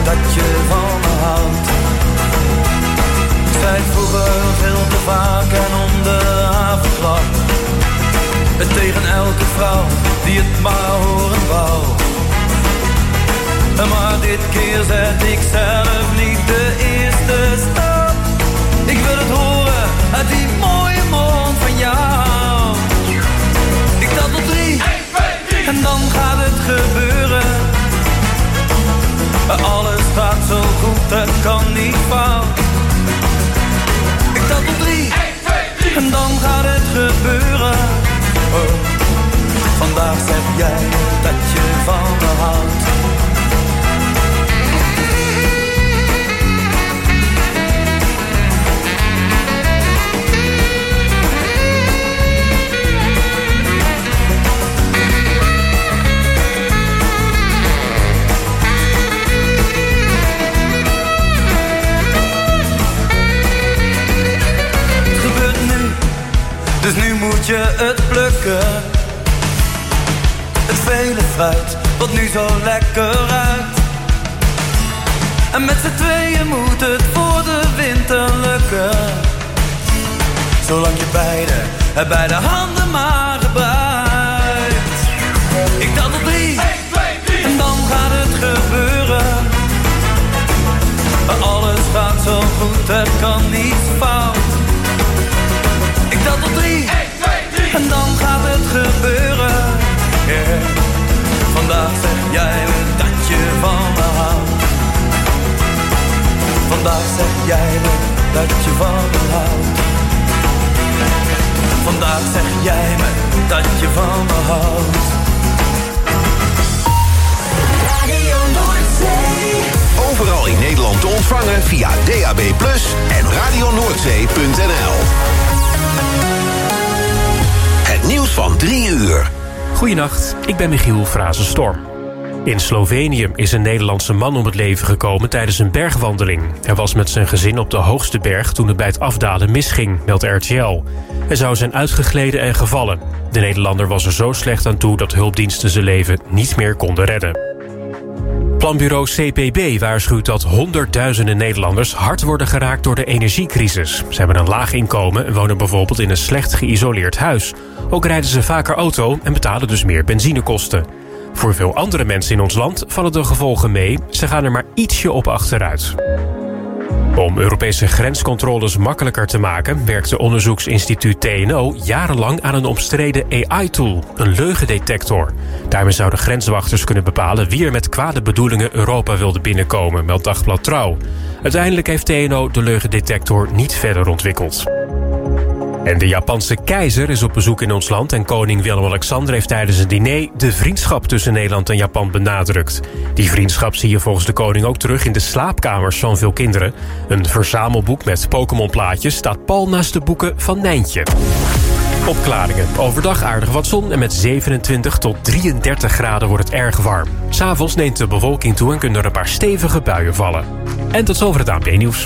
dat je van me houdt. Ik zei het vroeger veel te vaak en om de haverklap. Het tegen elke vrouw die het maar horen wou. Maar dit keer zet ik zelf niet de eerste stap. Ik wil het horen uit die mooie mond van jou. Ik tel tot 3, 1, 2, 3 en dan gaat het gebeuren. Alles gaat zo goed, het kan niet fout. Ik tel tot 3, 1, 2, 3 en dan gaat het gebeuren. Oh, vandaag zeg jij dat je van me houdt. Dus nu moet je het plukken. Het vele fruit, wat nu zo lekker ruikt. En met z'n tweeën moet het voor de winter lukken. Zolang je beide handen maar gebruikt. Ik tel tot 3, 1, 2, 3 en dan gaat het gebeuren. Alles gaat zo goed, het kan niet fout. Ik tel tot 3, 1, 2, 3 en dan gaat het gebeuren. Yeah. Vandaag zeg jij me dat je van me houdt. Vandaag zeg jij me dat je van me houdt. Vandaag zeg jij me dat je van me houdt. Radio Noordzee. Overal in Nederland te ontvangen via DAB+ en radionoordzee.nl. Het nieuws van 3 uur. Goedenacht, ik ben Michiel Frazenstorm. In Slovenië is een Nederlandse man om het leven gekomen tijdens een bergwandeling. Hij was met zijn gezin op de hoogste berg toen het bij het afdalen misging, meldt RTL. Hij zou zijn uitgegleden en gevallen. De Nederlander was er zo slecht aan toe dat hulpdiensten zijn leven niet meer konden redden. Planbureau CPB waarschuwt dat honderdduizenden Nederlanders hard worden geraakt door de energiecrisis. Ze hebben een laag inkomen en wonen bijvoorbeeld in een slecht geïsoleerd huis. Ook rijden ze vaker auto en betalen dus meer benzinekosten. Voor veel andere mensen in ons land vallen de gevolgen mee. Ze gaan er maar ietsje op achteruit. Om Europese grenscontroles makkelijker te maken werkte onderzoeksinstituut TNO jarenlang aan een omstreden AI-tool, een leugendetector. Daarmee zouden grenswachters kunnen bepalen wie er met kwade bedoelingen Europa wilde binnenkomen, meldt Dagblad Trouw. Uiteindelijk heeft TNO de leugendetector niet verder ontwikkeld. En de Japanse keizer is op bezoek in ons land en koning Willem-Alexander heeft tijdens een diner de vriendschap tussen Nederland en Japan benadrukt. Die vriendschap zie je volgens de koning ook terug in de slaapkamers van veel kinderen. Een verzamelboek met Pokémon-plaatjes staat pal naast de boeken van Nijntje. Opklaringen. Overdag aardig wat zon en met 27 tot 33 graden wordt het erg warm. 'S Avonds neemt de bewolking toe en kunnen er een paar stevige buien vallen. En tot zover het ANP-nieuws.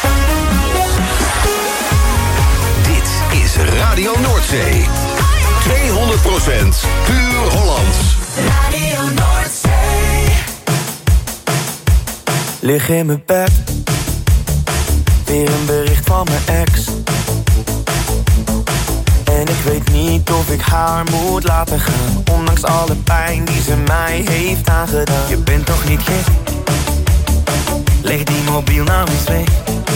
Radio Noordzee. 200% puur Hollands. Radio Noordzee. Lig in mijn bed. Weer een bericht van mijn ex. En ik weet niet of ik haar moet laten gaan. Ondanks alle pijn die ze mij heeft aangedaan. Je bent toch niet gek? Leg die mobiel nou eens weg.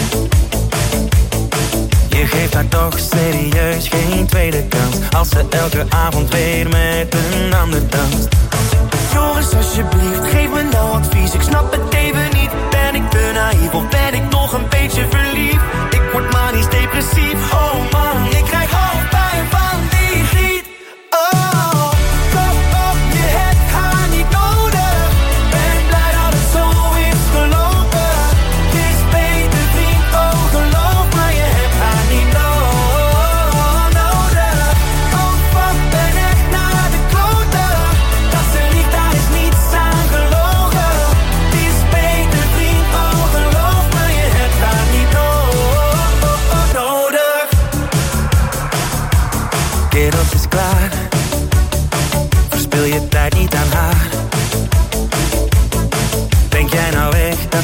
Je geeft haar toch serieus geen tweede kans. Als ze elke avond weer met een ander danst. Joris, alsjeblieft, geef me nou advies. Ik snap het even niet. Ben ik te naïef of ben ik nog een beetje verliefd? Ik word manisch depressief. Oh man, ik krijg hoofdpijn van die griet. Oh, stop op, je hebt haar niet nodig. Ben blij dat het zo is gelopen. Het is beter vriend, oh geloof me, je hebt haar niet nodig. Oh, wat ben ik naar de kloten. Dat ze liegt, daar is niets aan gelogen. Het is beter vriend, oh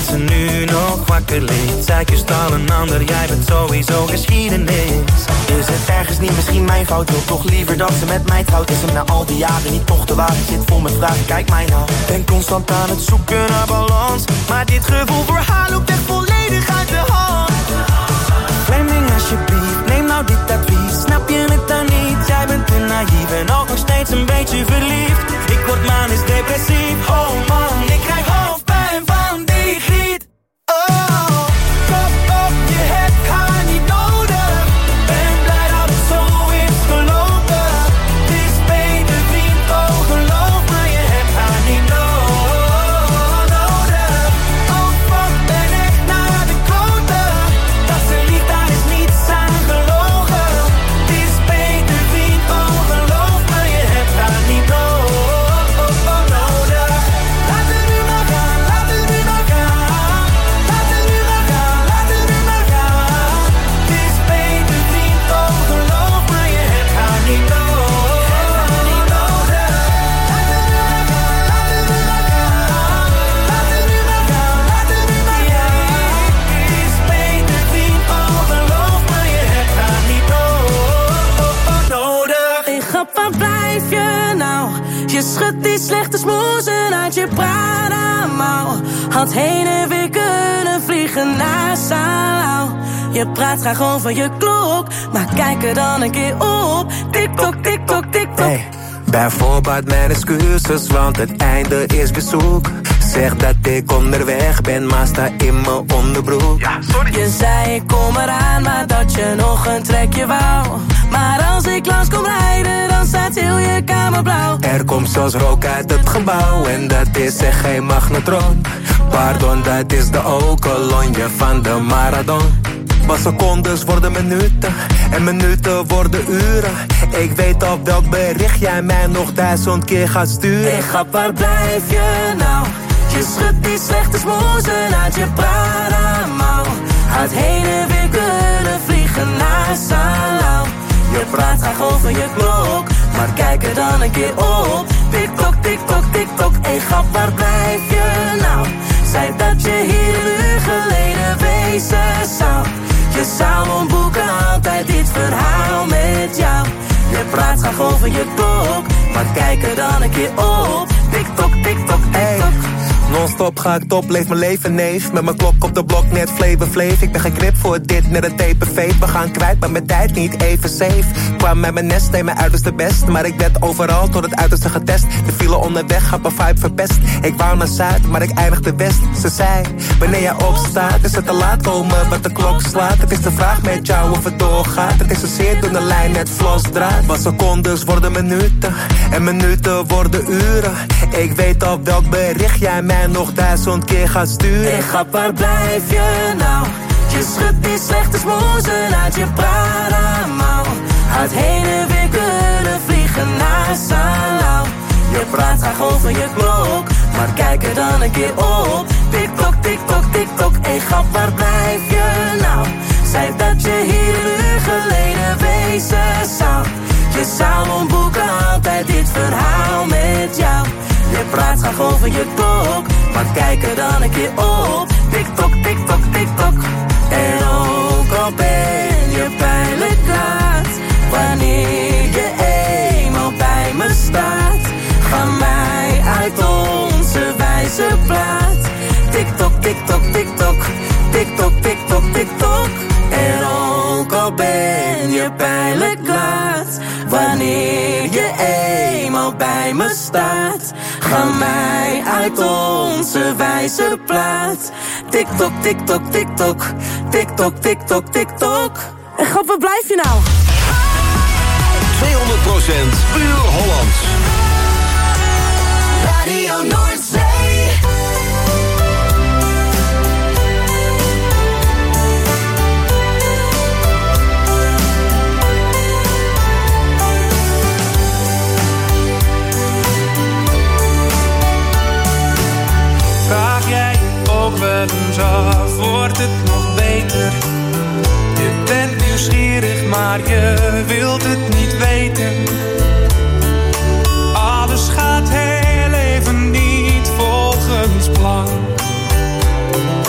ze nu nog wakker ligt. Zij kust al een ander, jij bent sowieso geschiedenis. Is het ergens niet misschien mijn fout? Wil toch liever dat ze met mij trouwt? Is hem na al die jaren niet toch de waarheid? Zit vol met vragen, kijk mij nou. Ben constant aan het zoeken naar balans, maar dit gevoel voor haar loopt echt volledig uit de hand. Fleming alsjeblieft, neem nou dit advies. Snap je het dan niet? Jij bent te naïef en ook nog steeds een beetje verliefd. Ik word manisch depressief, oh man, ik krijg hoofdpijn van die griet. Oh, kop op, je hebt haar niet nodig. Ben blij dat het zo is gelopen. Het is beter vriend, oh geloof me, je hebt haar niet nodig. Oh fuck, ben echt naar de klote. Dat ze lief, daar is niets aan gelogen. Het is beter vriend, oh geloof me, je hebt haar niet nodig. Laat het nu maar gaan, laat het nu maar gaan. Laat het nu maar gaan, laat het nu maar gaan. Het is beter vriend, oh geloof me, je hebt haar niet nodig. Laat het nu maar gaan, laat het nu maar gaan. Laat het nu maar gaan, laat het nu maar gaan. Het is beter vriend, oh geloof me, je hebt haar niet nodig. Hey grap, waar blijf je nou? Je schudt die slechte smoezen uit je Prada-mouw. Had heen en weer kunnen vliegen naar Salau. Je praat graag over je klok, maar kijk er dan een keer op. Tik-tok, tik-tok, tik-tok. Hey, bijvoorbeeld mijn excuses, want het einde is bezoek. Zeg dat ik onderweg ben, maar sta in mijn onderbroek. Ja, sorry. Je zei ik kom eraan, maar dat je nog een trekje wou. Maar als ik langs kom rijden, dan staat heel je kamer blauw. Er komt zelfs rook uit het gebouw en dat is echt geen magnetron. Pardon, dat is de okolonje van de marathon. Maar secondes worden minuten en minuten worden uren. Ik weet op welk bericht jij mij nog 1000 keer gaat sturen. Hey grap, waar blijf je nou? Je schudt die slechte smoezen uit je Prada-mouw. Had heen en weer kunnen vliegen naar Salau. Je praat graag over je klok, maar kijk er dan een keer op. Tik-tok, tik-tok, tik-tok, hey grap, waar blijf je nou? Zei dat je hier een uur geleden wezen zou. Je zou ontboeken altijd dit verhaal met jou. Je praat graag over je klok, maar kijk er dan een keer op. Tik-tok, tik-tok, tik-tok. Non-stop ga ik top, leef mijn leven neef. Met mijn klok op de blok, net fleven. Ik ben geen grip voor dit, net een tape-fade. We gaan kwijt, maar mijn tijd niet even safe. Kwam met mijn nest, deed mijn uiterste best. Maar ik werd overal tot het uiterste getest. De file onderweg, had mijn vibe verpest. Ik wou naar Zuid, maar ik eindigde West. Ze zei, wanneer jij opstaat, is het te laat komen, wat de klok slaat. Het is de vraag met jou of het doorgaat. Het is een zeer dunne lijn, net vlosdraad. Maar secondes worden minuten en minuten worden uren. Ik weet op welk bericht jij mij nog 1000 keer gaat sturen. Hey grap, waar blijf je nou? Je schudt die slechte smoezen uit je Prada-mouw. Had heen en weer kunnen vliegen naar Salau. Je praat graag over je klok, maar kijk er dan een keer op. Tik-tok, tik-tok, tik-tok, hey grap, waar blijf je nou? Zei dat je hier een uur geleden wezen zou. Je zou ontboeken altijd dit verhaal met jou. Je praat graag over je klok, maar kijk er dan een keer op. Tik-tok, tik-tok, tik-tok. En ook al ben je pijnlijk laat, wanneer je eenmaal bij me staat, ga mij uit onze wijze plaat. Tik-tok, tik-tok, tik-tok. Tik-tok, tik-tok, tik-tok. En ook al ben je pijnlijk laat, wanneer je eenmaal bij me staat, ga mij uit onze wijze plaat. Tik-tok, tik-tok, tik-tok. Tik-tok, tik-tok, tik-tok. En grap, waar blijf je nou? 200% puur Hollands. Radio Noordzee. Vraag jij je ook wel eens af, wordt het nog beter? Je bent nieuwsgierig, maar je wilt het niet weten. Alles gaat heel even niet volgens plan.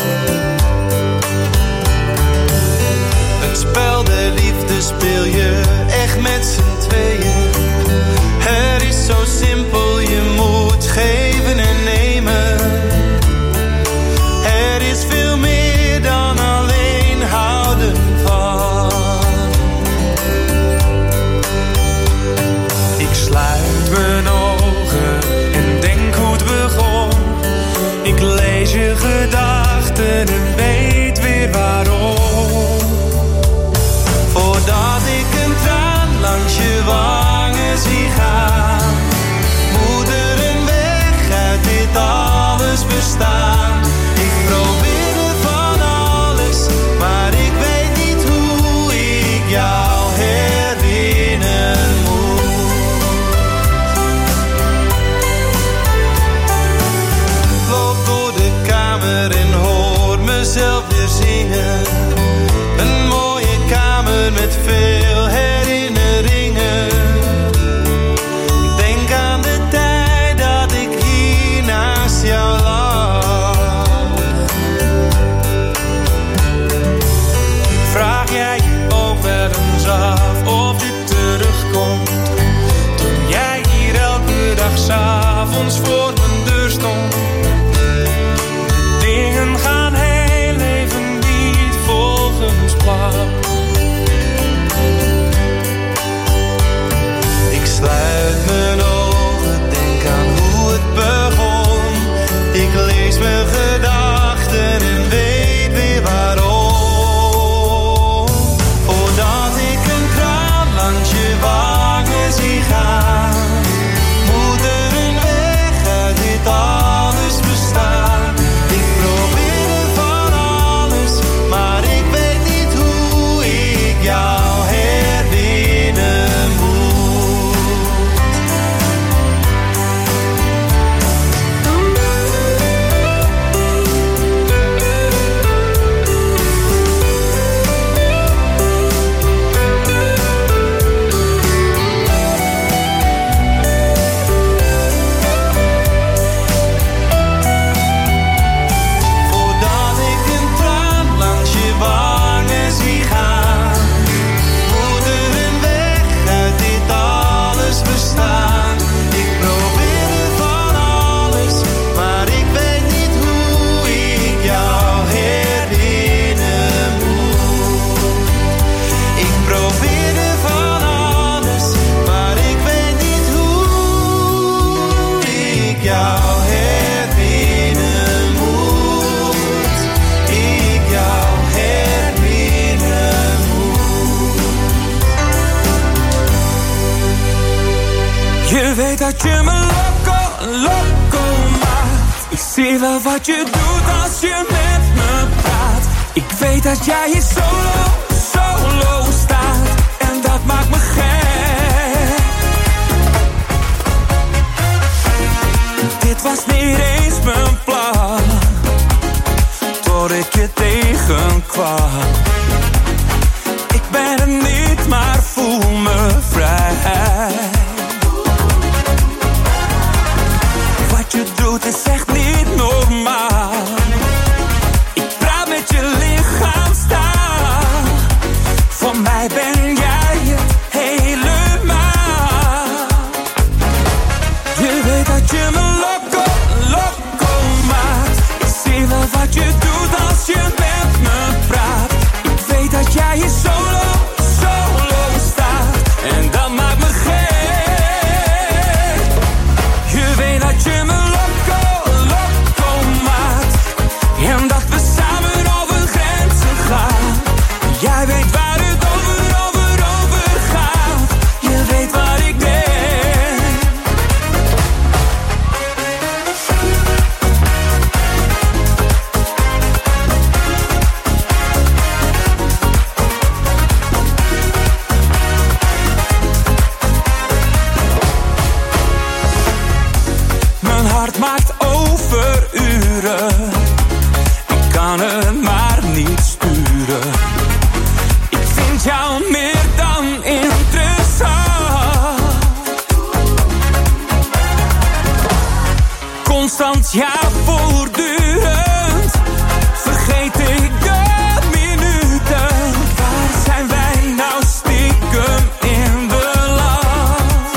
Je weet dat je me loco maakt. Ik zie wel wat je doet als je met me praat. Ik weet dat jij hier solo staat. En dat maakt me gek. Dit was niet eens mijn plan, tot ik je tegenkwam. Ik ben er niet, maar voel me vrij. Wat je doet is echt niet normaal. Ik praat met je lichaam staan. Voor mij ben jij het helemaal. Je weet dat je me loco maakt. Ik zie wel wat je doet als je met me praat. Ik weet dat jij hier solo staat. En dat maakt me gek. Je weet dat je me loco maakt. En dat we samen over grenzen gaan. Jij weet waar het over gaat. Je weet waar ik ben. Mijn hart maakt overuren. Ik kan het maar niet sturen. Ik vind jou meer dan interessant. Constant, ja, voortdurend. Vergeet ik de minuten. Waar zijn wij nou stiekem in de land?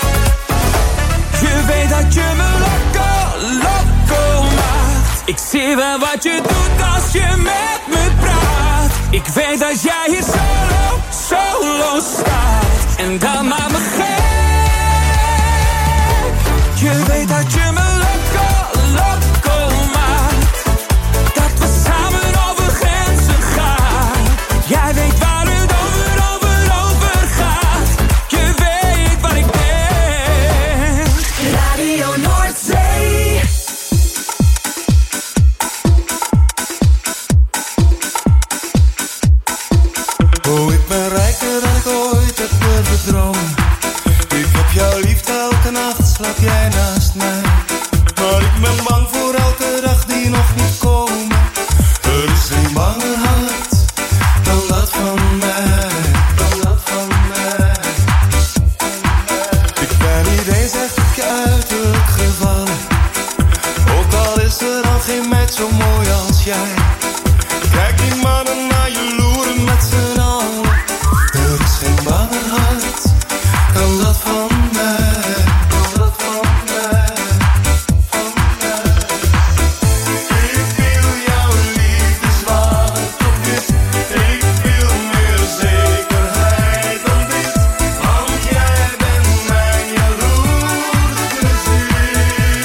Je weet dat je me loco maakt. Ik zie wel wat je doet als je met me praat. Ik weet dat jij hier solo staat. En dat maakt me gek. Je weet dat je me loco maakt. Dat we samen over grenzen gaan. Jij weet waar het over gaat. Je weet waar ik ben. Radio Noordzee. Oh, ik ben rijker dan ik ooit heb durven dromen. Ik heb jouw liefde elke nacht, slaap jij naast mij. Maar ik ben bang voor elke dag die nog niet komen. Er is geen banger hart dan dat van mij. Ik ben niet eens echt op je uiterlijk gevallen. Ook al is er dan geen meid zo mooi als jij. Kijk die mannen naar je loeren met z'n allen. Er is geen banger hart dan dat van mij. Ik wil jouw liefde zwaar tot dit. Ik wil meer zekerheid dan dit. Want jij bent mijn jaloerse ziel.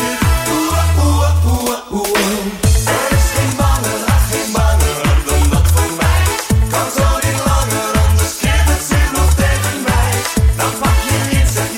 Er is geen banger dan dat van mij. Kan zo niet langer, anders keert het zich nog tegen mij. Dan pak je iets en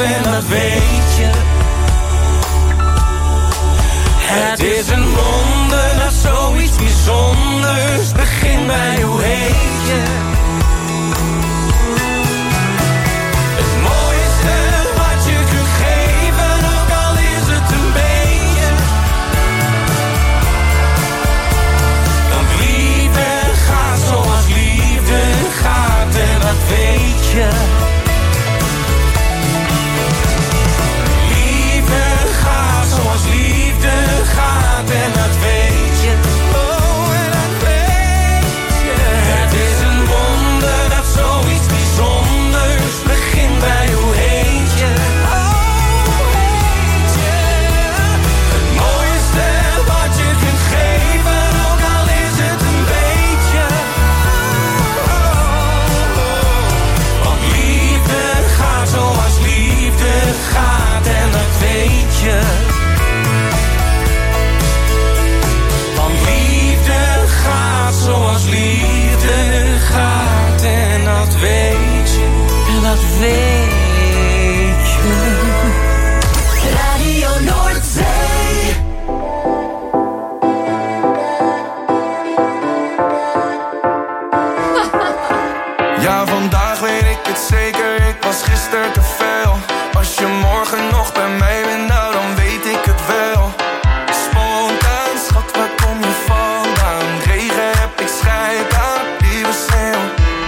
en dat weet je. Het is een wonder dat zoiets bijzonders begint bij hoe heet je. Het mooiste wat je kunt geven, ook al is het een beetje. Want liefde gaat zoals liefde gaat en dat weet je. Liefde gaat zoals liefde gaat en dat weet je. Oh, en dat weet je. Het is een wonder dat zoiets bijzonders begint bij hoe heet je. Oh, heet je. Het mooiste wat je kunt geven, ook al is het een beetje. Want liefde gaat zoals liefde gaat en dat weet je. Want liefde gaat zoals liefde gaat en dat weet je. En dat weet je. Radio Noordzee. Ja, vandaag weet ik het zeker, ik was gisteren te veel. Als je morgen nog bij mij bent, nou dan weet ik het wel. Spontaan, schat, waar kom je vandaan? Regen heb ik scheid aan, lieve sneeuw.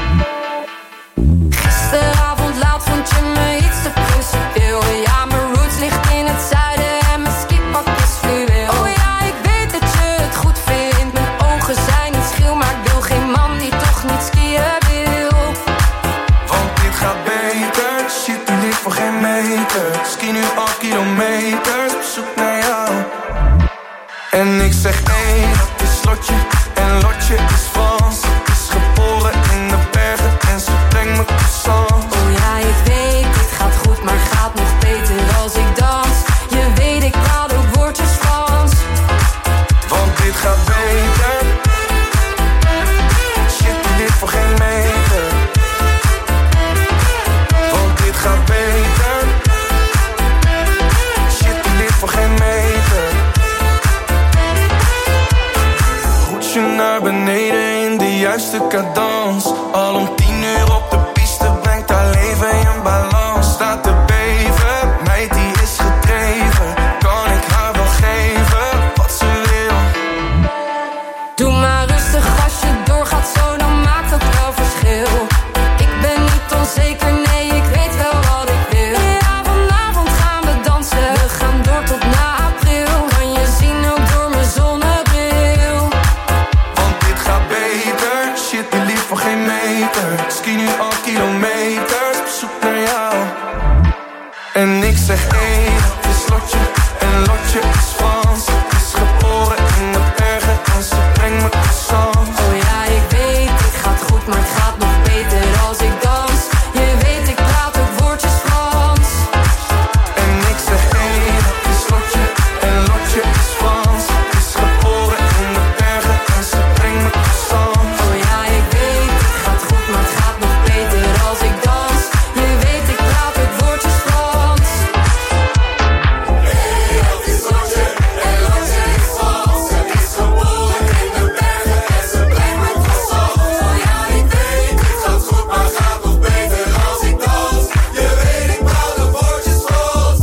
Gisteravond laat vond je me iets te principieel. Ja, mijn roots ligt in het zuiden en mijn skipak is fluweel. Oh ja, ik weet dat je het goed vindt. Mijn ogen zijn niet schil, maar ik wil geen man die toch niet skiën wil. Want dit gaat beter, shit, doe dit voor geen meter. Ski nu al kilometers, op zoek naar jou. En ik zeg één, dat is Lotje, en Lotje is Frans. Is geboren in de bergen en ze brengt me croissants. Oh ja, ik weet, dit gaat goed, maar gaat nog beter als ik dans. Je weet, ik praat ook woordjes Frans. Want dit gaat beter, shit, doe dit voor geen meter. Want dit gaat beter, shit, doe dit voor geen meter. Roetje naar beneden in de juiste cadans. Al om 10:00 op de piste brengt haar leven in balans. Staat te beven, meid die is gedreven. Kan ik haar wel geven wat ze wil? Doe maar rustig als je doorgaat zo, dan maakt dat wel verschil. Ik ben niet onzeker, nee, ik weet wel wat ik wil. Ja, vanavond gaan we dansen, we gaan door tot na april. Kan je zien ook door mijn zonnebril. Want dit gaat beter, shit, die lief voor geen meter. Ski nu al kilometers, op zoek naar jou. En ik zeg één, het is Lotje, en Lotje is Frans. Is geboren in de bergen en ze brengt me croissants. Oh ja, ik weet, het gaat goed, maar het gaat nog beter als ik dans. Je weet, ik praat ook woordjes Frans. En ik zeg één, het is Lotje, en Lotje is Frans. Is geboren in de bergen en ze brengt me croissants. Oh ja, ik weet, het gaat goed, maar het gaat nog beter als ik dans. Je weet, ik praat ook woordjes Frans. Het is Lotje, en Lotje is Frans. Is geboren in de bergen en ze brengt me croissants. Oh ja, ik weet, het gaat goed, maar het gaat nog beter als ik dans. Je weet, ik praat ook woordjes Frans.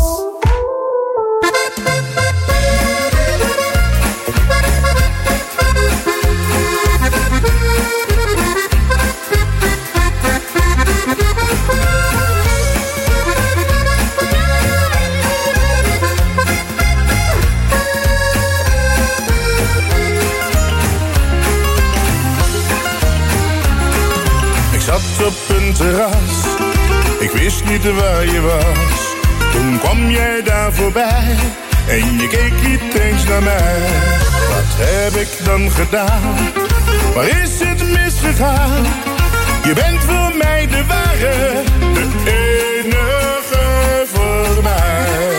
Ik zat op een terras, ik wist niet waar je was. Toen kwam jij daar voorbij en je keek niet eens naar mij. Wat heb ik dan gedaan? Waar is het misgegaan? Je bent voor mij de ware, de enige voor mij.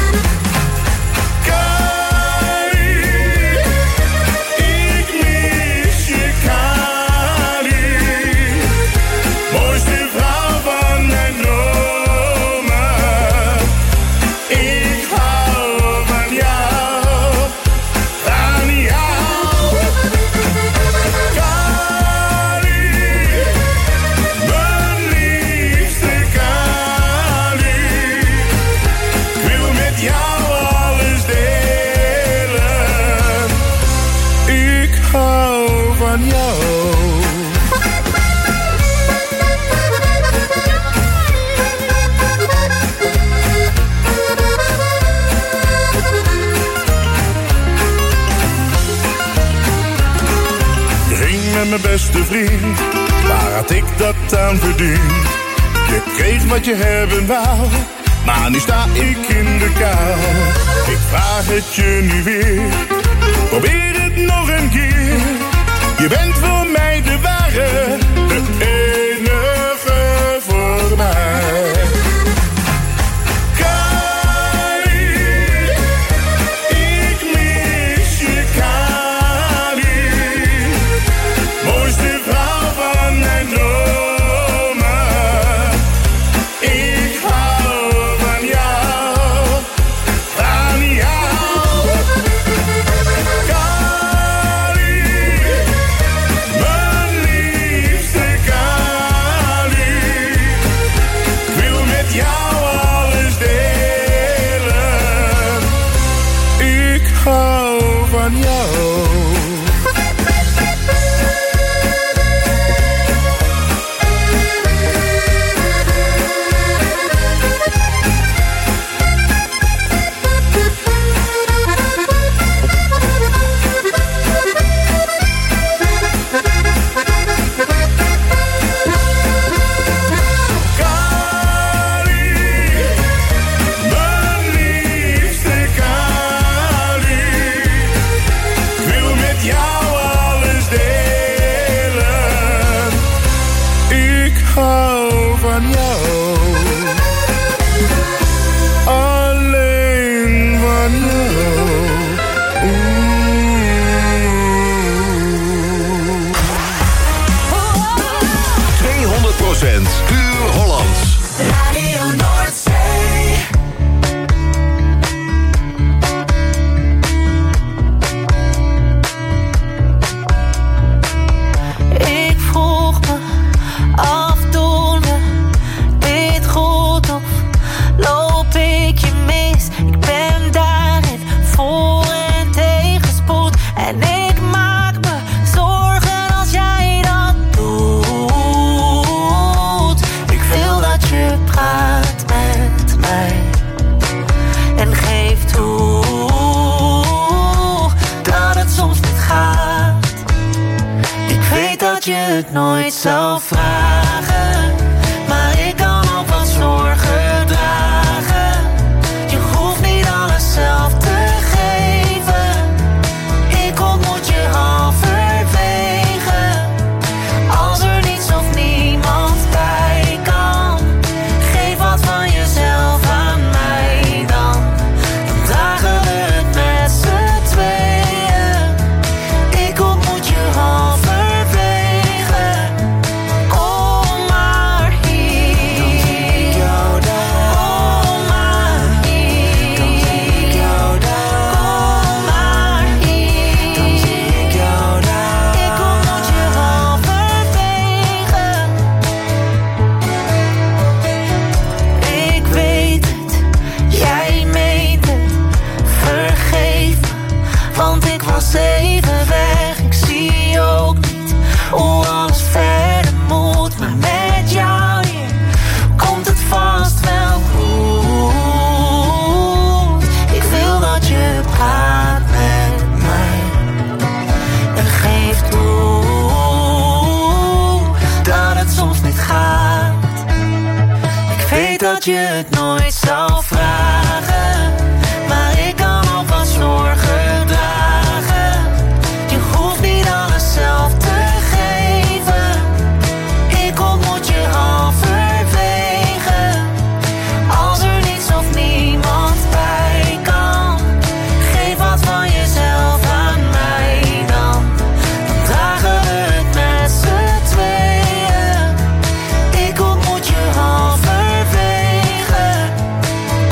Kali, ik mis je Kali. Mooiste vrouw van mijn dromen. van jou. Je ging met mijn beste vriend, waar had ik dat aan verdiend? Je kreeg wat je hebben wou, maar nu sta ik in de kou. Ik vraag het je nu weer, probeer het nog een keer. Je bent voor mij de ware, de enige voor mij. Kali, ik mis je Kali. Mooiste vrouw van mijn dromen. Ik hou van jou, van jou. Kali, mijn liefste Kali. Ik wil met jou alles delen. Ik hou van jou. Alleen van jou. 200% puur Hollands. Radio Noordzee. Ik vroeg me af, doen we dit goed of loop ik je mis? Ik ben daarin voor en tegenspoed. En ik maak me zorgen als jij dat doet. Ik wil dat je praat met mij en geef toe dat het soms niet gaat. Ik weet dat je het nooit zou vragen, maar ik kan ook wat zorgen dragen. Je hoeft niet alles zelf te geven. Ik ontmoet je halverwege. Als er niets of niemand bij kan, geef wat van jezelf aan mij dan. Dan dragen we het met z'n tweeën. Ik ontmoet je halverwege. Kom maar hier. Dan zie ik jou daar. Kom maar hier. Dan zie ik jou daar. Kom maar hier. Dan zie ik jou daar. Ik ontmoet je halverwege. Ik weet het, jij meent het. Vergeef me, want ik was even weg. Ik zie ook niet hoe alles verder moet. Maar met jou hier komt het vast wel goed. Ik wil dat je praat met mij en geef toe dat het soms niet gaat. Ik weet dat je het nooit zou vragen, maar ik kan ook wat zorgen dragen. Je hoeft niet alles zelf te geven. Ik ontmoet je halverwege. Als er niets of niemand bij kan, geef wat van jezelf aan mij dan. Dan dragen we het met z'n tweeën. Ik ontmoet je halverwege.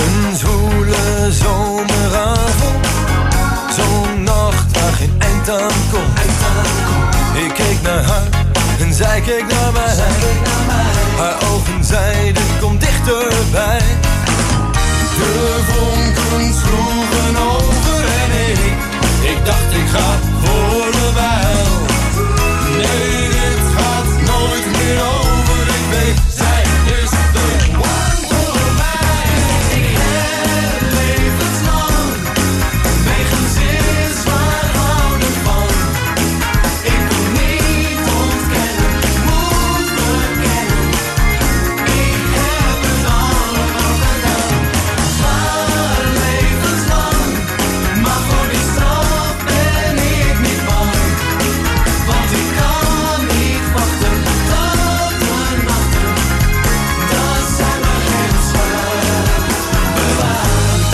Een zwoele zomeravond, zo'n nacht waar geen eind aan komt. Ik keek naar haar en zij keek naar mij. Haar ogen zeiden kom dichterbij. De vonken sloegen over en ik dacht ik ga voor de wijl. Nee, dit gaat nooit meer over. Ik weet, zij is de one voor mij. Ik heb levenslang wegens is waar houden van. Ik kon niet ontkennen, moet bekennen. Ik heb het allemaal gedaan. Maar levenslang, maar voor die straf ben ik niet bang. Want ik kan niet wachten tot de nachten, dat zijn mijn levenslang bewaard.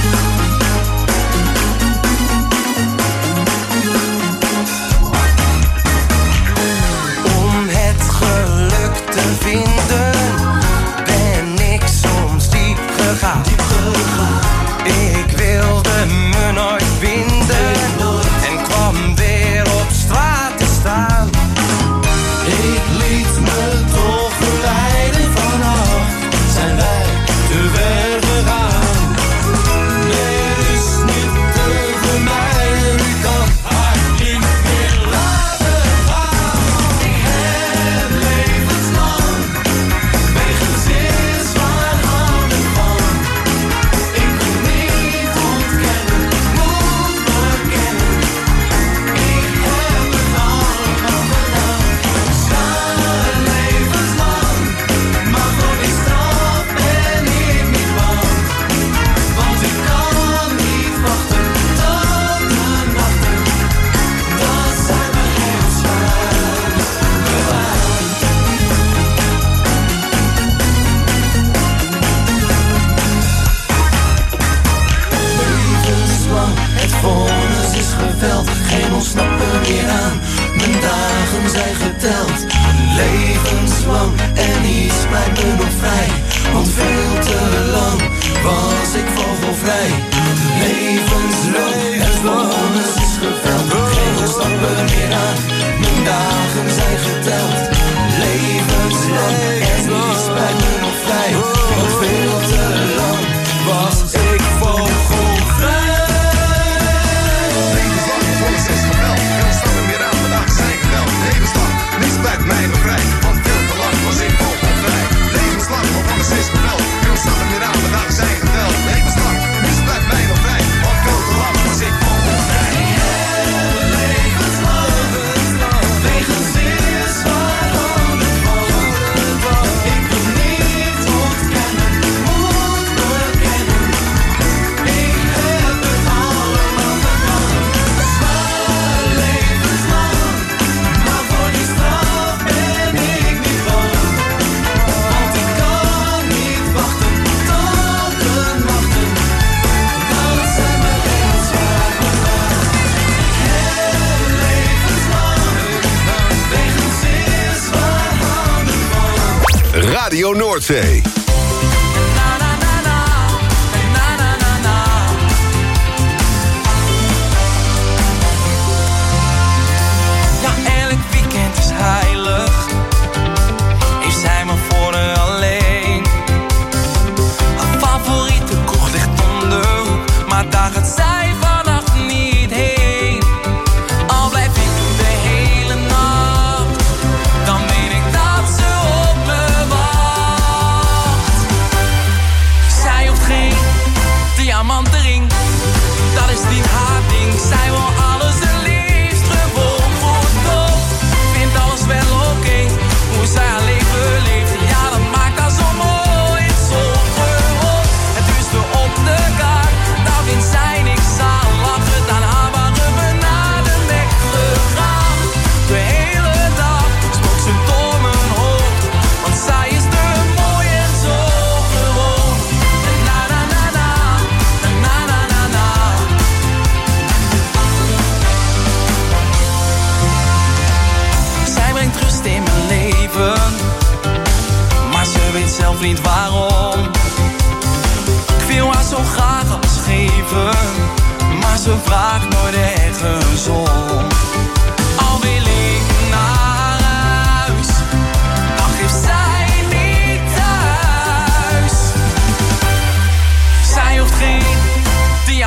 Om het geluk te vinden ben ik soms diep gegaan. Ik wilde me nooit vinden en kwam weer op straat te staan. Ik liet me toch verleiden vanaf, zijn wij te ver gegaan. Nee, het is niet te vermijden, ik kan haar niet meer laten gaan. Ik heb levenslang wegens is waar houden van. Ik kon niet ontkennen, moet bekennen. Ik heb het allemaal gedaan. Zwaar levenslang, maar voor die straf ben ik niet bang. Want ik kan niet wachten tot de nachten, dat zijn mijn levenslang bewaard. Levenslang, het vonnis is geveld, geen ontsnappen meer aan. Mijn dagen zijn geteld, levenslang en niets blijft me nog vrij. Want veel te lang was ik vogelvrij. Levenslang, het vonnis is geveld, geen ontsnappen meer aan. Mijn dagen zijn geteld, levenslang en niets blijft me nog vrij. Want veel te lang was ik vogelvrij. Levenslang, het vonnis is geveld. Geen stappen meer aan, mijn dagen zijn geteld. Levenslang, niets blijft mij nog vrij. Want veel te lang was ik vogelvrij. Levenslang, het vonnis is geveld. Geen stappen meer aan, mijn dagen zijn geteld. Levenslang, niets blijft mij nog vrij. Want veel te lang was ik vogelvrij. Wegens is waar houden van. Ik wil niet ontkennen, moet bekennen. Ik heb het allemaal gedaan. Zwaar levenslang, maar voor die straf ben ik niet bang. Want ik kan niet wachten tot de nachten, dat zijn mijn levenslang bewaard. Ik heb levenslang wegens is waar houden van. Radio Noordzee. Ja, elk weekend is heilig. Heeft zij me voor haar alleen. Haar favoriete kroeg ligt om de hoek, maar daar gaat zij vannacht niet heen. Al blijf ik de hele nacht, dan weet ik dat ze op me wacht.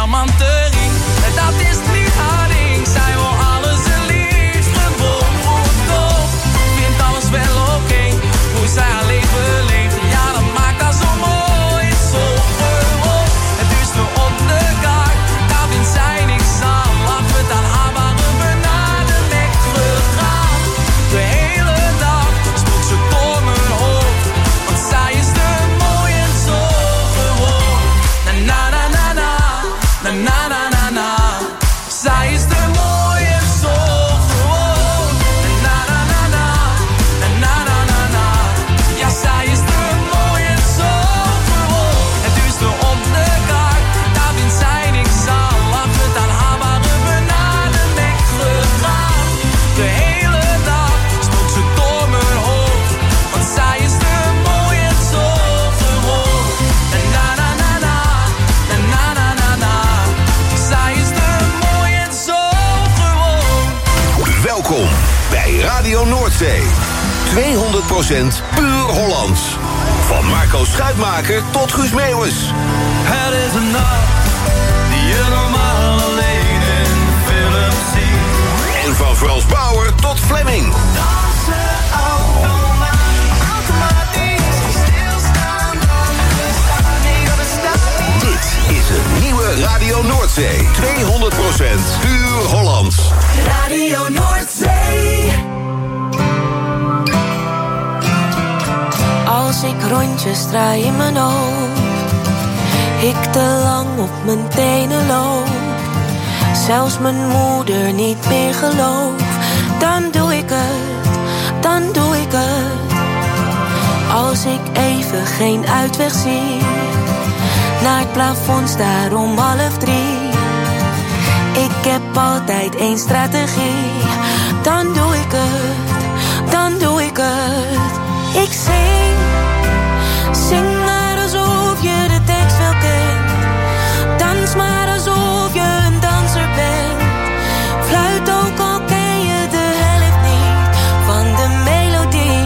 diamantenring. En dat is niet haar ding. Zij wil alles en liefst gewoon goed op. Vindt alles wel oké, hoe zij haar leven leeft. Ja, dat maakt haar zo mooi, zo gewoon. Het is nu op de kaart, daar vindt zij niks aan. Laten we het aan haar waren we naar de nek gegaan. De hele dag spoelt ze door mijn hoofd, want zij is te mooi en zo gewoon. Na na na na na, na na na na na. Zij is te mooi en zo gewoon. Na na na na, na na na na na. Ja, zij is te mooi en zo gewoon. Het is nu op de kaart, daar vindt zij niks aan. Laten we het aan haar waren we naar de nek gegaan. De hele dag spoelt ze door mijn hoofd, want zij is te mooi en zo gewoon. Na na na na, na na na na. Zij is te mooi en zo gewoon. Welkom bij Radio Noordzee. 200% puur Hollands. Van Marco Schuitmaker tot Guus Meeuwis. Het is een nacht die je normaal alleen in films ziet. En van Frans Bauer tot Fleming. Dansen automatisch, stilstaan dan bestaat niet, dat bestaat niet. Dit is een nieuwe Radio Noordzee. 200% puur Hollands. Radio Noordzee. Als ik rondjes draai in mijn hoofd, ik te lang op mijn tenen loop, zelfs mijn moeder niet meer gelooft, dan doe ik het, dan doe ik het. Als ik even geen uitweg zie, naar het plafond staar om 2:30. Ik heb altijd één strategie, dan doe ik het, dan doe ik het. Ik zing maar alsof je de tekst wel kent. Dans maar alsof je een danser bent. Fluit ook al ken je de helft niet van de melodie.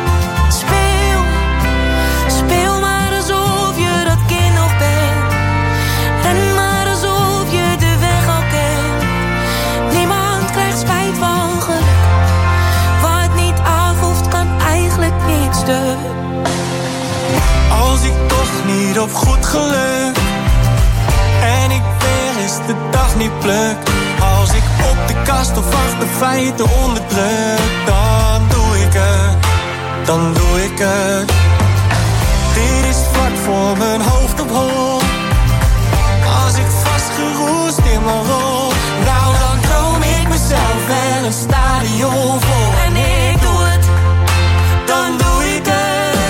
Speel maar alsof je dat kind nog bent. Ren maar alsof je de weg al kent. Niemand krijgt spijt van geluk. Wat niet af hoeft kan eigenlijk niet stuk. Als ik toch niet op goed geluk en ik weer eens de dag niet pluk. Als ik op de kast of achter de feiten onderdruk, dan doe ik het, dan doe ik het. Dit is vlak voor mijn hoofd op hol. Als ik vastgeroest in mijn rol, nou dan droom ik mezelf wel een stadion vol. En ik doe het, dan doe ik het.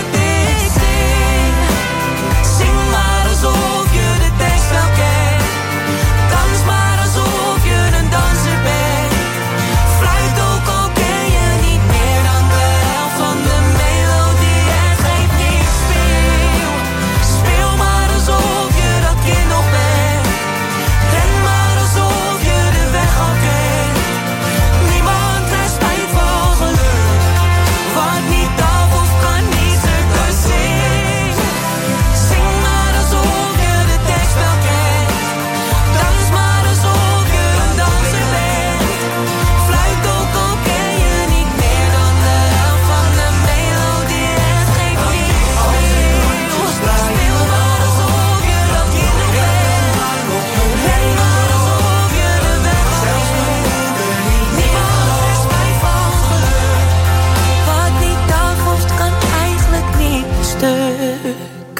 Alsof je de tekst wel kent. Dans maar alsof je een danser bent. Fluit ook al ken je niet meer dan de helft van de melodie. Het geeft niet, speel maar alsof je dat kind nog bent. Ren maar alsof je de weg al kent. Niemand krijgt spijt van geluk. Wat niet af of kan niet stuk, dus zing maar alsof je de tekst wel kent. Dans maar alsof je een danser bent. Fluit ook al ken je niet meer dan de helft van de melodie. Het geeft niet, speel maar alsof je dat kind nog bent. Ren maar alsof je de weg al kent. Niemand heeft spijt van geluk. Wat niet af hoeft kan eigenlijk niet stuk.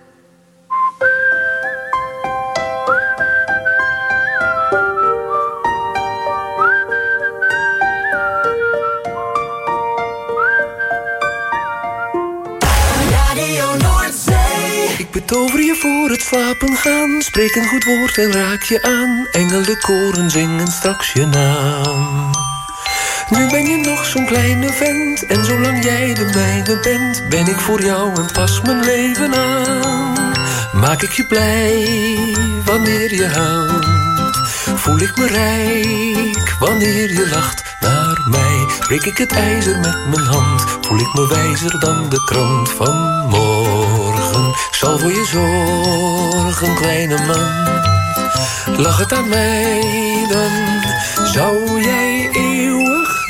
Radio Noordzee. Ik betover je voor het slapen gaan. Spreek een goed woord en raak je aan. Engelenkoren zingen straks je naam. Nu ben je nog zo'n kleine vent. En zolang jij de mijne bent, ben ik voor jou en pas mijn leven aan. Maak ik je blij wanneer je huilt. Voel ik me rijk wanneer je lacht naar mij. Breek ik het ijzer met mijn hand. Voel ik me wijzer dan de krant van morgen. Ik zal voor je zorgen, kleine man. Lag het aan mij, dan zou jij eeuwig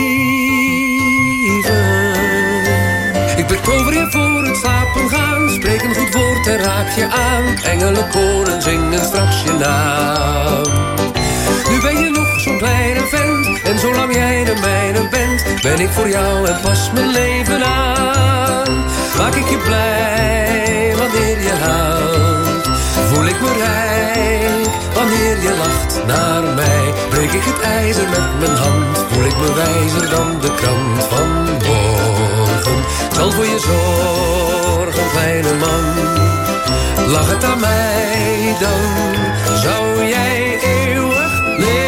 leven. Ik betover je voor het slapen gaan, spreek een goed woord en raak je aan. Engelenkoren zingen straks je naam. Nu ben je nog zo'n kleine vent, en zolang jij de mijne bent, ben ik voor jou en pas mijn leven aan. Maak ik je blij wanneer je huilt, voel ik me rijk wanneer je lacht naar mij. Breek ik het ijzer met mijn hand, voel ik me wijzer dan de krant van morgen. Ik zal voor je zorgen, kleine man. Lach het aan mij, dan zou jij eeuwig leven.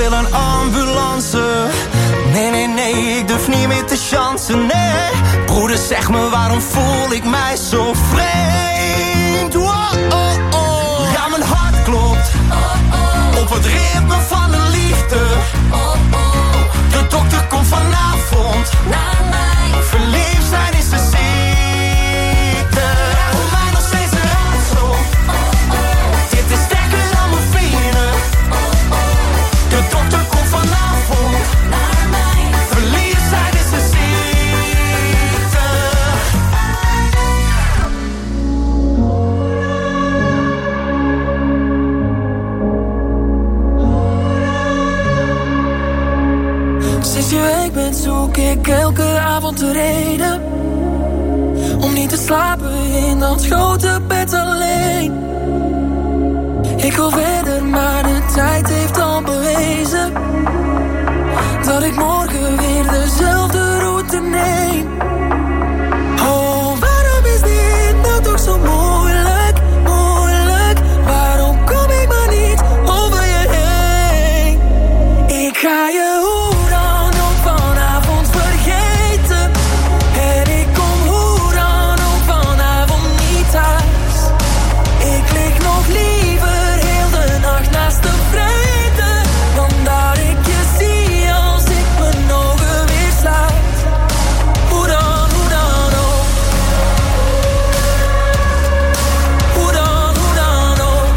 wil een ambulance. Nee, nee, nee, ik durf niet meer te chansen, nee. Broeder, zeg me, waarom voel ik mij zo vreemd? Wow, oh, oh. Ja, mijn hart klopt op het ritme van de liefde. De dokter komt vanavond naar mij. Verliefd zijn is een ziekte. Voor mij nog steeds een raadsel. Dit is sterker dan morfine. De dokter komt vanavond naar mij. Verliefd zijn is een ziekte. Sinds je weg bent zoek ik elke avond de reden om niet te slapen in dat grote bed alleen. Ik wil verder, maar de tijd heeft al bewezen dat ik morgen weer dezelfde route neem. Oh, waarom is dit nou toch zo moeilijk, moeilijk? Waarom kom ik maar niet over je heen? Ik ga je hoe dan ook vanavond vergeten. En ik kom hoe dan ook vanavond niet thuis. Ik lig nog liever heel de nacht naast de vrede dan dat ik je zie als ik mijn ogen weer sluit. Hoe dan ook. Hoe dan ook.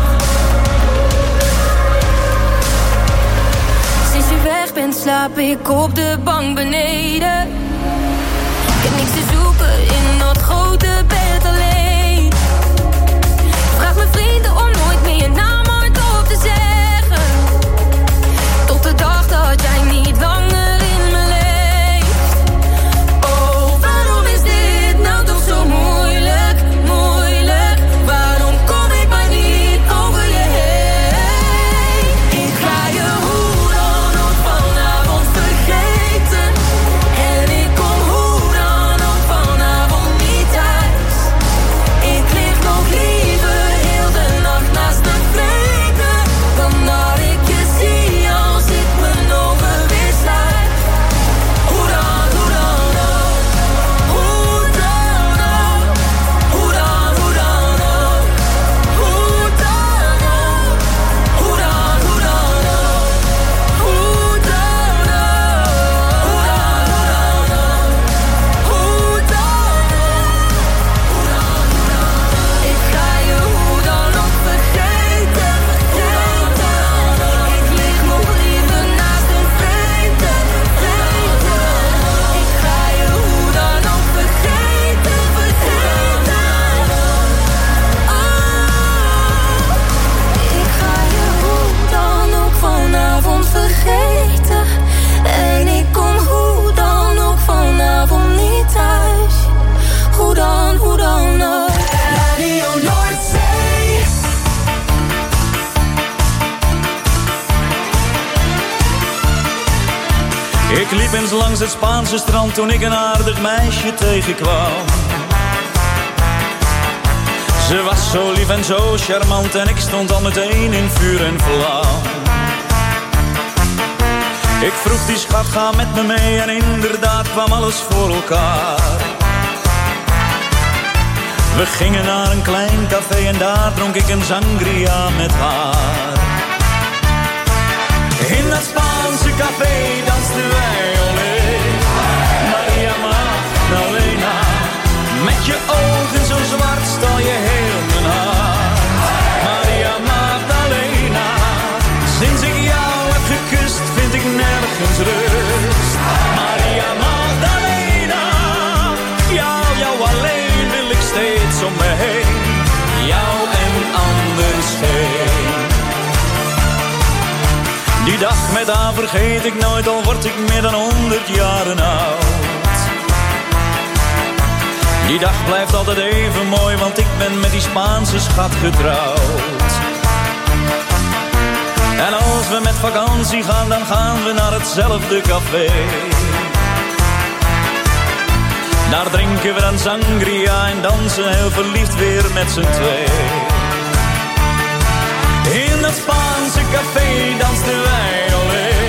Sinds je weg bent slaap ik op de bank beneden. Ik heb niks te zoeken in dat grote bed alleen. Vraag mijn vrienden om nooit meer je naam hardop te zeggen. Tot de dag dat jij niet langer in me leeft. Oh, waarom is dit nou toch zo moeilijk, moeilijk? Waarom kom ik maar niet over je heen? Ik ga je hoe dan ook vanavond vergeten. En ik kom hoe dan ook vanavond niet thuis. Ik lig nog liever heel de nacht naast de vrede dan dat ik je zie als ik mijn ogen weer sluit. Hoe dan ook. Hoe dan ook. Hoe dan ook. Hoe dan ook. Hoe dan ook. Hoe dan ook. Hoe dan ook. Ik ga je hoe dan ook vergeten. Ik lig nog liever naast een vreemde. Ik ga je hoe dan ook vergeten. Ik ga je hoe dan ook vanavond vergeten. En ik kom hoe dan ook vanavond niet thuis. Hoe dan ook. Radio Noordzee. Ik liep eens langs het Spaanse strand toen ik een aardig meisje tegenkwam. Ze was zo lief en zo charmant en ik stond al meteen in vuur en vlam. Ik vroeg die schat, ga met me mee en inderdaad kwam alles voor elkaar. We gingen naar een klein café en daar dronk ik een sangria met haar. In dat Spaanse café dansten wij alleen. Maria Magdalena, met je ogen zo zwart stal je heel mijn hart. Maria Magdalena, sinds ik jou heb gekust vind ik nergens rust. Maria Magdalena, jou alleen wil ik steeds om me heen. Jou en anders geen. Die dag met haar vergeet ik nooit, al word ik meer dan 100 jaren oud. Die dag blijft altijd even mooi, want ik ben met die Spaanse schat getrouwd. En als we met vakantie gaan, dan gaan we naar hetzelfde café. Daar drinken we dan sangria en dansen heel verliefd weer met z'n twee. In dat Spaanse café dansten wij alleen.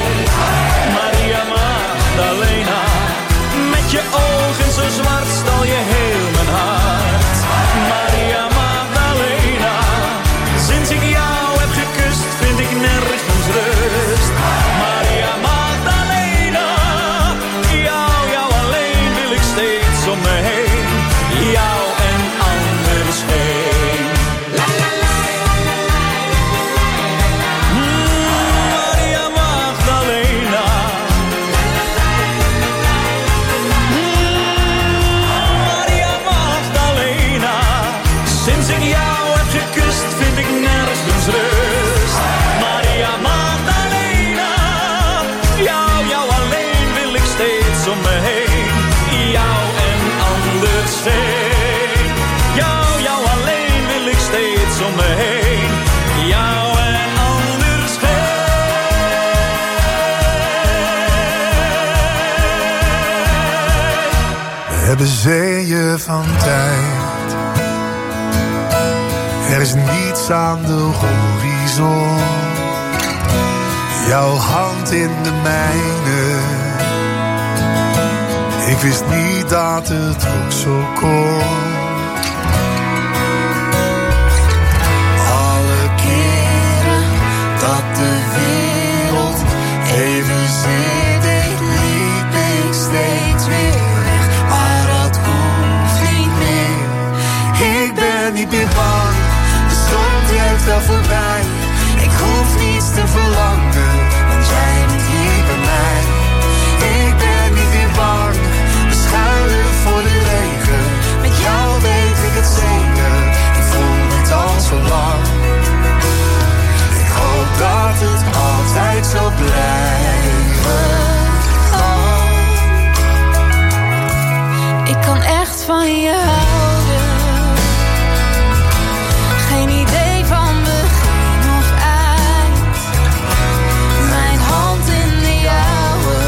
me heen. Jou en anders geen. We hebben zeeën van tijd. Er is niets aan de horizon. Jouw hand in de mijne. Ik wist niet dat het ook zo kon. Alle keren dat de wereld evenzeer deed, liep ik steeds weer weg. Maar dat hoeft niet meer. Ik ben niet meer bang. De zon trekt wel voorbij. Ik hoef niets te verlangen, want jij bent hier bij mij. Ik ben niet meer bang. We schuilen voor de regen. Met jou weet ik het zeker. Ik voel het al zo lang. Ik hoop dat het altijd zo blijven. Oh. Ik kan echt van je houden. Geen idee van begin of eind. Mijn hand in de jouwe.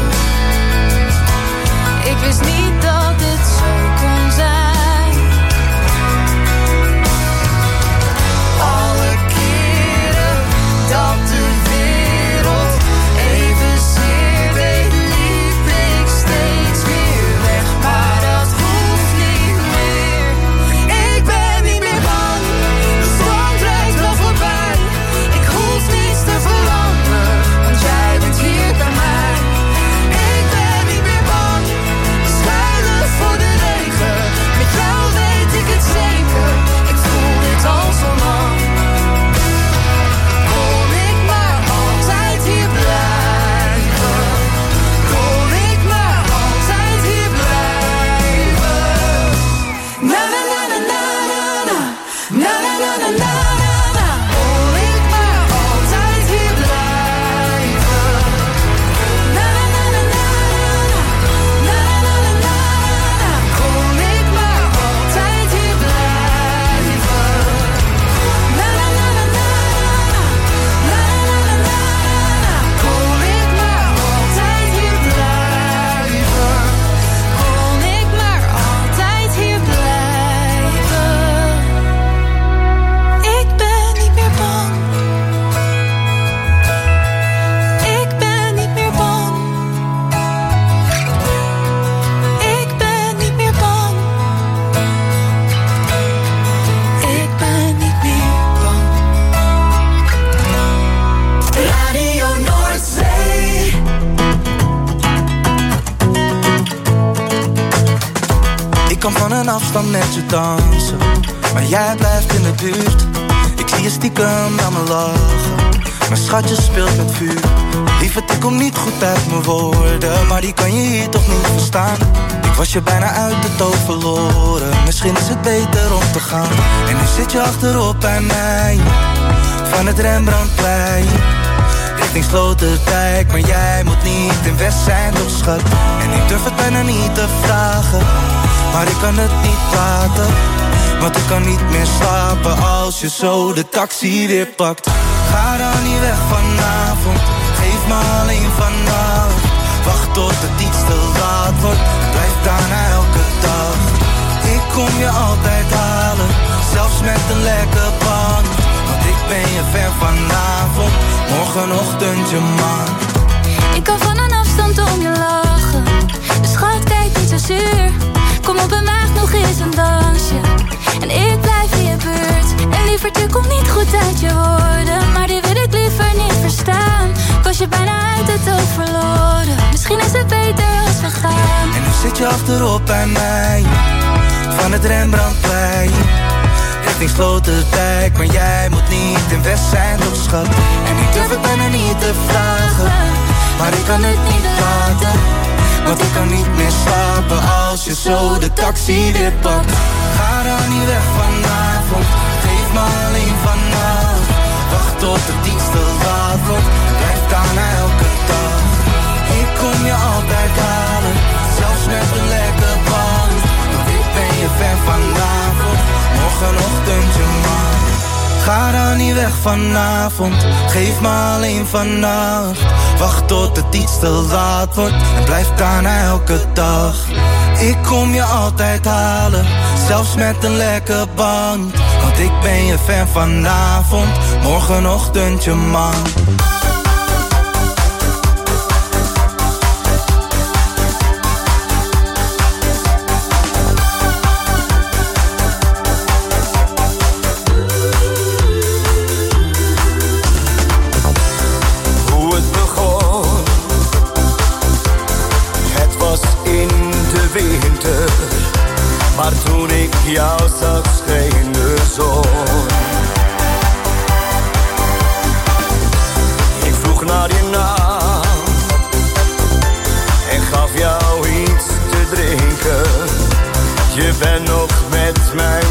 Ik wist niet dat het zo kon zijn. Alle keren dat de wereld evenzeer deed, liep ik steeds weer weg. Maar dat hoeft niet meer. Ik ben niet meer bang. De zon drijft wel voorbij. Ik hoef niets te verlangen, want jij bent hier bij mij. Ik ben niet meer bang. We schuilen voor de regen. Met jou weet ik het zeker. Ik voel dit al zo lang. Kon ik maar altijd hier blijven. Kon ik maar altijd hier blijven. Na na na na na na. Na na na na na na. Kon ik maar altijd hier blijven. Na na na na na na. Na na na na na. Kon ik maar altijd hier blijven. Na na na na na. Na na na na na. Kon ik maar altijd hier blijven. Kon ik maar altijd hier blijven. Ik ben niet meer bang. Ik ben niet meer bang. Ik ben niet meer bang. Ik ben niet meer bang. Radio Noordzee. Ik kan van een afstand met je dansen, maar jij blijft in de buurt. Ik zie je stiekem aan me lachen. Mijn schatje speelt met vuur. Lieverd, ik kom niet goed uit mijn woorden, maar die kan je hier toch niet verstaan. Ik was je bijna uit het oog verloren. Misschien is het beter om te gaan. En nu zit je achterop bij mij, van het Rembrandtplein richting Sloterdijk. Maar jij moet niet in West zijn, toch schat? En ik durf het bijna niet te vragen, maar ik kan het niet laten. Want ik kan niet meer slapen als je zo de taxi weer pakt. Ga dan niet weg vanavond, geef me alleen vannacht. Wacht tot het iets te laat wordt, blijf daarna elke dag. Ik kom je altijd halen, zelfs met een lekker band. Want ik ben je ver vanavond, morgenochtend je man. Ik kan van een afstand om je lachen. De schat kijkt niet zo zuur. Kom op en maak nog eens een dansje. En ik blijf in je buurt. En lieverd, je komt niet goed uit je woorden, maar die wil ik liever niet verstaan. Ik was je bijna uit het oog verloren. Misschien is het beter als we gaan. En nu zit je achterop bij mij, van het Rembrandtplein richting Sloterdijk. Maar jij moet niet in West zijn, toch schat? En ik durf het bijna niet te vragen, maar ik kan het niet laten. Want ik kan niet meer slapen als je zo de taxi weer pakt. Ga dan niet weg vanavond, geef me alleen vannacht. Wacht tot het iets te laat wordt, blijf daarna elke dag. Ik kom je altijd halen, zelfs met een lekker band. Want ik ben je fan vanavond, morgenochtend je man. zeg vanavond, geef me alleen vannacht. Wacht tot het iets te laat wordt en blijf daarna elke dag. Ik kom je altijd halen, zelfs met een lekke band. Want ik ben je fan vanavond, morgenochtend je man. Maar toen ik jou zag scheen de zon. Ik vroeg naar je naam en gaf jou iets te drinken. Je bent nog met mij